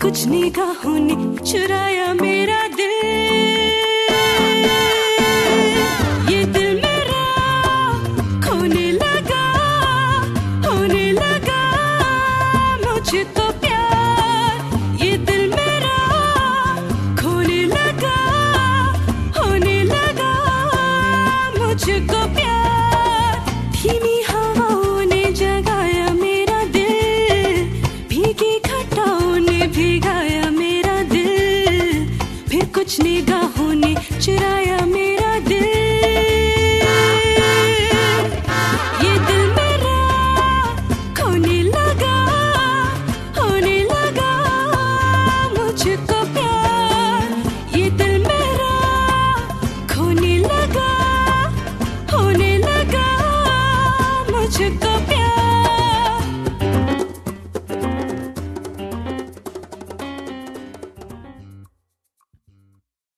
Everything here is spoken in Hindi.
कुछ निगाहों ने चुराया मेरा दिल। ये दिल मेरा खोने लगा, होने लगा मुझको प्यार। ये दिल मेरा खोने लगा, होने लगा मुझको प्यार। धीमी हवाओं ने जगाया मेरा दिल, भीगी घटाओं ने भिगाया मेरा दिल, फिर कुछ निगाहों ने चुराया मेरा दिल।